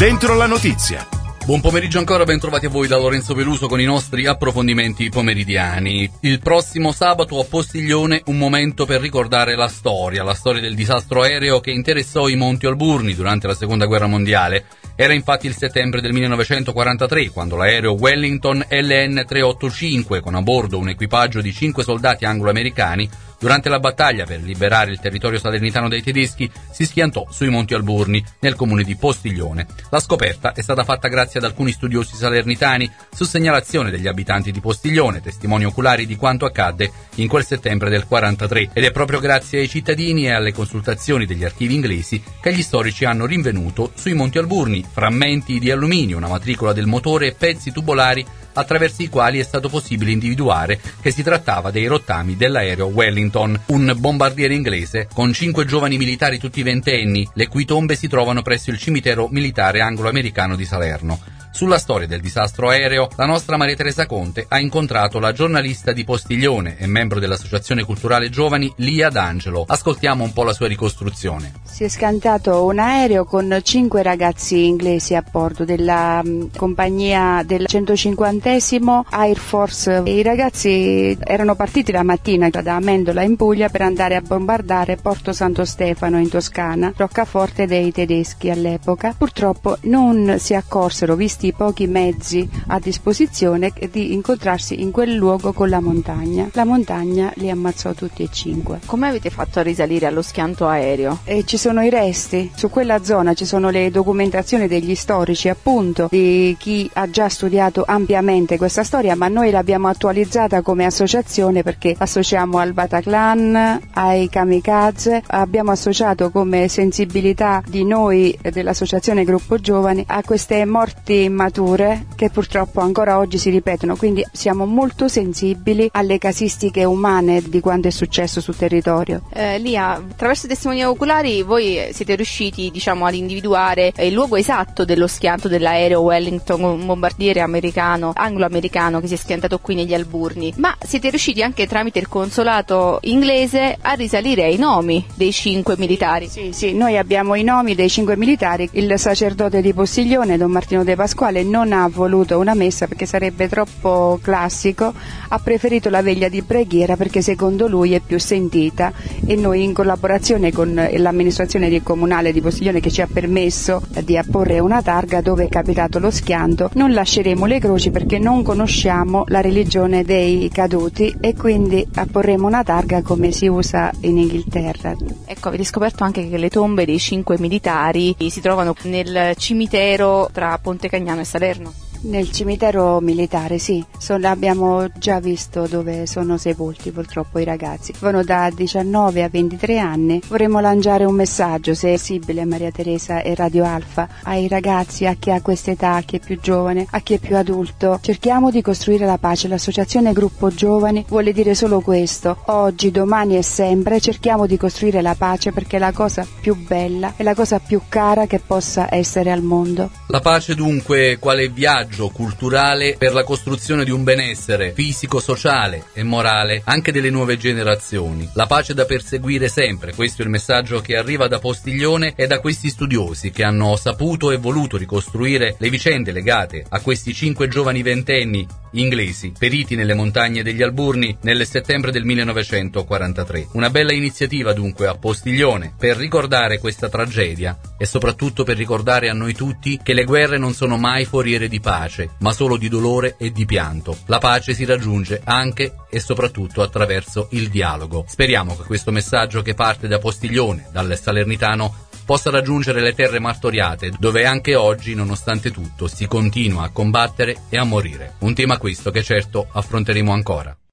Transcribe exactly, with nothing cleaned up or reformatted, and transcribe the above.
Dentro la notizia. Buon pomeriggio ancora, ben trovati a voi da Lorenzo Peluso con i nostri approfondimenti pomeridiani. Il prossimo sabato a Postiglione un momento per ricordare la storia, la storia del disastro aereo che interessò i Monti Alburni durante la Seconda Guerra Mondiale. Era infatti il settembre del millenovecentoquarantatré quando l'aereo Wellington L N trecentoottantacinque con a bordo un equipaggio di cinque soldati anglo-americani durante la battaglia per liberare il territorio salernitano dai tedeschi si schiantò sui Monti Alburni, nel comune di Postiglione. La scoperta è stata fatta grazie ad alcuni studiosi salernitani su segnalazione degli abitanti di Postiglione, testimoni oculari di quanto accadde in quel settembre del quarantatré, ed è proprio grazie ai cittadini e alle consultazioni degli archivi inglesi che gli storici hanno rinvenuto sui Monti Alburni frammenti di alluminio, una matricola del motore e pezzi tubolari attraverso i quali è stato possibile individuare che si trattava dei rottami dell'aereo Wellington, un bombardiere inglese con cinque giovani militari tutti ventenni, le cui tombe si trovano presso il cimitero militare anglo-americano di Salerno. Sulla storia del disastro aereo, la nostra Maria Teresa Conte ha incontrato la giornalista di Postiglione e membro dell'Associazione Culturale Giovani, Lia D'Angelo. Ascoltiamo un po' la sua ricostruzione. Si è schiantato un aereo con cinque ragazzi inglesi a bordo della um, compagnia del centocinquantesimo Air Force. I ragazzi erano partiti la mattina da Amendola in Puglia per andare a bombardare Porto Santo Stefano in Toscana, roccaforte dei tedeschi all'epoca. Purtroppo non si accorsero, visti i pochi mezzi a disposizione, di incontrarsi in quel luogo con la montagna. La montagna li ammazzò tutti e cinque. Come avete fatto a risalire allo schianto aereo? E ci sono i resti, su quella zona ci sono le documentazioni degli storici, appunto, di chi ha già studiato ampiamente questa storia, ma noi l'abbiamo attualizzata come associazione perché associamo al Bataclan, ai kamikaze, abbiamo associato come sensibilità di noi dell'associazione Gruppo Giovani a queste morti immature che purtroppo ancora oggi si ripetono, quindi siamo molto sensibili alle casistiche umane di quanto è successo sul territorio. Eh, Lia, attraverso i testimoni oculari voi siete riusciti, diciamo, ad individuare il luogo esatto dello schianto dell'aereo Wellington, un bombardiere americano, anglo-americano che si è schiantato qui negli Alburni, ma siete riusciti anche tramite il consolato inglese a risalire ai nomi dei cinque militari? Sì, sì, noi abbiamo i nomi dei cinque militari. Il sacerdote di Postiglione, Don Martino De Pasquale, non ha voluto una messa perché sarebbe troppo classico, ha preferito la veglia di preghiera perché secondo lui è più sentita, e noi in collaborazione con l'amministrazione comunale di Postiglione che ci ha permesso di apporre una targa dove è capitato lo schianto, non lasceremo le croci perché non conosciamo la religione dei caduti e quindi apporremo una targa come si usa in Inghilterra. Ecco, avete scoperto anche che le tombe dei cinque militari si trovano nel cimitero tra Ponte Cagnano e Salerno? Nel cimitero militare, sì, sono, abbiamo già visto dove sono sepolti purtroppo i ragazzi. Vanno da diciannove a ventitré anni. Vorremmo lanciare un messaggio, se è possibile, Maria Teresa e Radio Alfa, ai ragazzi, a chi ha questa età, a chi è più giovane, a chi è più adulto. Cerchiamo di costruire la pace. L'associazione Gruppo Giovani vuole dire solo questo. Oggi, domani e sempre cerchiamo di costruire la pace perché è la cosa più bella, è la cosa più cara che possa essere al mondo. La pace dunque quale viaggio culturale per la costruzione di un benessere fisico, sociale e morale anche delle nuove generazioni. La pace da perseguire sempre, questo è il messaggio che arriva da Postiglione e da questi studiosi che hanno saputo e voluto ricostruire le vicende legate a questi cinque giovani ventenni inglesi periti nelle montagne degli Alburni nel settembre del millenovecentoquarantatré. Una bella iniziativa dunque a Postiglione per ricordare questa tragedia e soprattutto per ricordare a noi tutti che le guerre non sono mai foriere di pace, ma solo di dolore e di pianto. La pace si raggiunge anche e soprattutto attraverso il dialogo. Speriamo che questo messaggio che parte da Postiglione, dal Salernitano, possa raggiungere le terre martoriate, dove anche oggi, nonostante tutto, si continua a combattere e a morire. Un tema questo che certo affronteremo ancora.